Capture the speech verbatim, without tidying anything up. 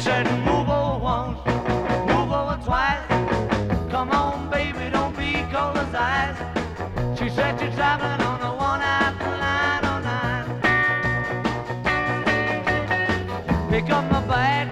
said, move over once, move over twice. Come on, baby, don't be cold as ice. She said, you're traveling on the one after line oh nine. Pick up